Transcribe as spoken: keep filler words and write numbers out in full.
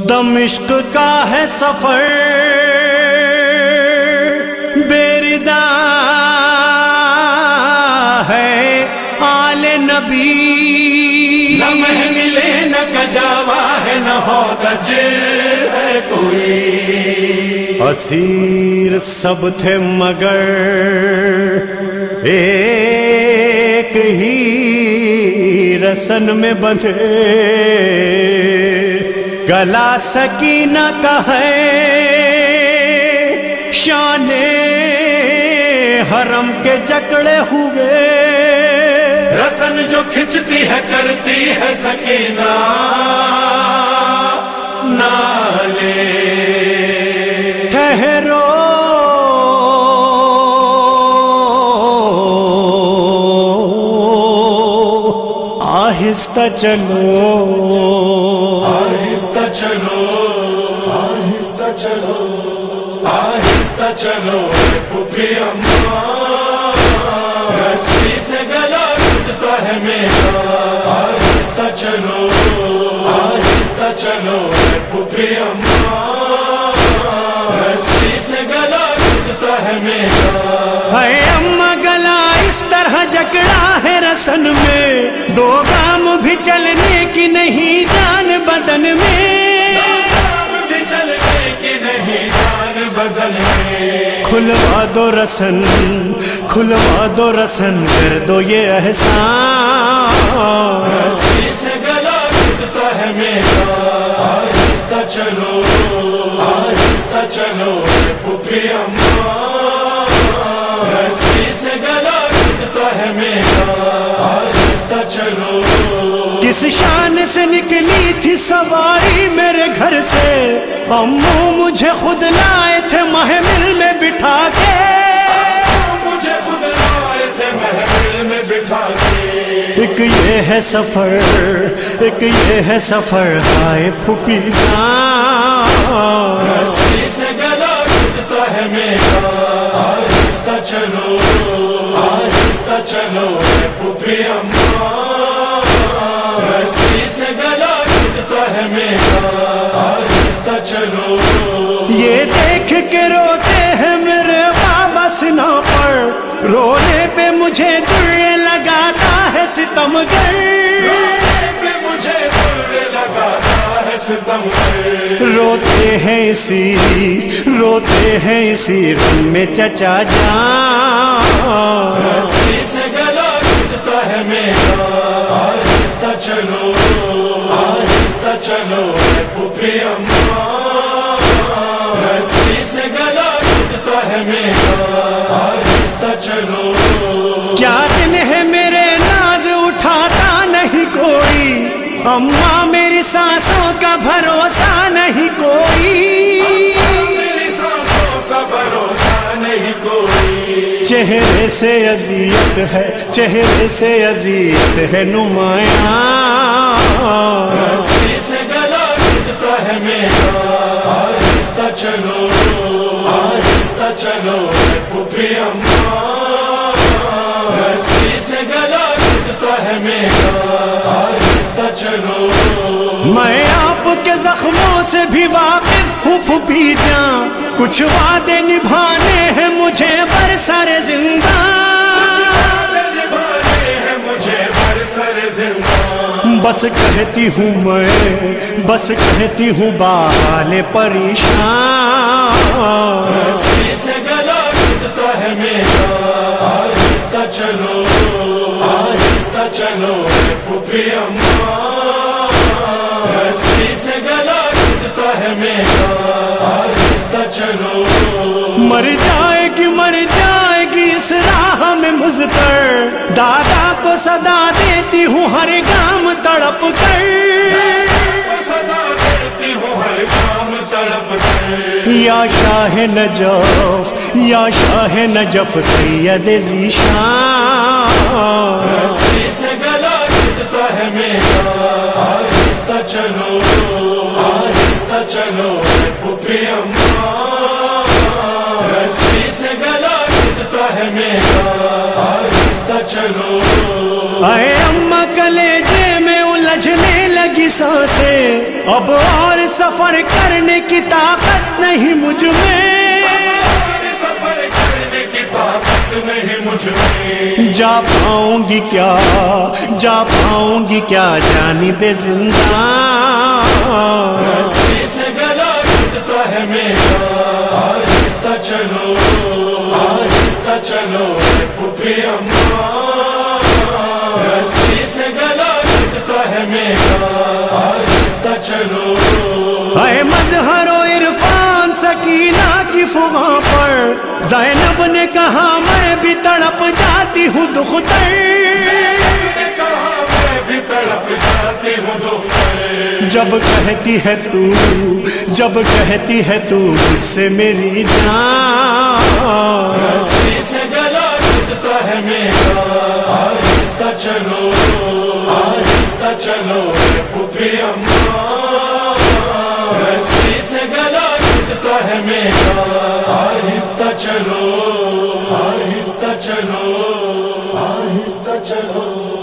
دمشق کا ہے سفر بیردا ہے آل نبی، نہ محملے نہ کجاوا ہے نہ ہودج ہے کوئی، اسیر سب تھے مگر ایک ہی رسن میں بندھے، گلا سکینہ کا ہے شان حرم کے جکڑے ہوئے، رسن جو کھچتی ہے کرتی ہے سکینہ نالے، ٹھہرو آہستہ چلو آہستہ چلو آہستہ چلو آہستہ چلو پھوپھی اماں، رسی سے گلا ٹوٹتا ہے میرا، آہستہ چلو آہستہ چلو پھوپھی اماں، رسی سے گلا ٹوٹتا ہے میرا، ہے اماں گلا اس طرح جکڑا ہے رسن میں، دو گام بھی چلنے کی نہیں جان بدن میں، بھی چلنے کی نہیں جان بدن میں، کھلوا دو رسن کھلوا دو رسن کر دو یہ احسان، رسی سے گلا ٹوٹتا ہے میرا، آہستہ چلو آہستہ چلو پھوپھی اماں، رسی سے گلا ٹوٹتا ہے میرا، آہستہ چلو، کس شان سے نکلی تھی سواری میرے گھر سے، امو مجھے خود لائے تھے محمل میں بٹھا کے، مجھے خود لائے تھے محفل میں بٹھا کے، ایک یہ ہے سفر ایک یہ ہے سفر ہائے پھوپھی جان، رسی سے گلا ٹوٹتا ہے میرا، آہستہ چلو آہستہ چلو پھوپھی اماں، رسی سے گلا ٹوٹتا ہے میرا، آہستہ چلو، یہ دیکھ کے روتے ہیں میرے بابا سنا پر، رونے پہ مجھے دل لگاتا ہے ستمگر، پہ مجھے بر لگاتا ہے ستمگر، روتے ہیں اسی روتے ہیں اسی غم میں چچا جان، رسی سے گلا ٹوٹتا ہے میرا، آہستہ چلو آہستہ چلو پھوپھی اماں، رسی سے گلا ٹوٹتا ہے میرا، آہستہ چلو، کیا دن ہے میرے ناز اٹھاتا نہیں کوئی، اماں میری سانسوں کا بھروسہ نہیں کوئی، میری سانسوں کا بھروسہ نہیں کوئی، چہرے سے اذیت ہے چہرے سے اذیت ہے نمایاں، رسی سے گلا ٹوٹتا ہے میرا، آہستہ چلو آہستہ چلو پھوپھی اماں، رسی سے گلا ٹوٹتا ہے میرا، آہستہ چلو، میں آپ کے زخموں سے بھی واقف ہوں پھوپھی جان، کچھ وعدے نبھانے ہیں مجھے برسر زندہ، نبھانے ہیں مجھے برسر زندہ، بس کہتی ہوں میں بس کہتی ہوں بحال پریشان، رسی سے گلا ٹوٹتا ہے میرا، آہستہ چلو آہستہ چلو پھوپھی اماں، رسی سے گلا ٹوٹتا ہے میرا، آہستہ چلو، مر جائے گی مر جائے گی اس راہ میں مضطر، دادا کو صدا دیتی ہوں ہر گام تڑپ کر، صدا دیتی ہوں ہر کام تڑپ کر، یا شاہ نجف یا شاہ نجف سید ذیشان، رسی سے گلا ٹوٹتا ہے میرا، آہستہ چلو آہستہ چلو پھوپھی اماں، رسی سے گلا ٹوٹتا ہے میرا، آہستہ چلو، اے اماں کلیجے میں الجھنے لگی सांसें, अब और सफर करने की ताकत नहीं मुझ में, सफर करने की ताकत नहीं मुझ में। जा पाऊंगी क्या, जा पाऊंगी क्या जानिबे जिंदा, रस्सी से गला घुटता है मेरा, आहिस्ता चलो आहिस्ता चलो पुपी अम्मा, रस्सी से गला घुटता है मेरा, आहिस्ता चलो। ऐ मजहरो इरफान सकीना की फुगा पर ज़ैनब ने कहा मैं भी तड़प जाती हूँ दुख तर, ने कहा मैं भी तड़प जाती हूँ दुख तर। जब कहती है तू, जब कहती है तू मुझसे मेरी जान, रस्सी से गला घुटता है मेरा, आहिस्ता चलो आहिस्ता चलो पुपी अम्मा, रस्सी से गला घुटता है मेरा, आहिस्ता चलो आहिस्ता चलो आहिस्ता चलो।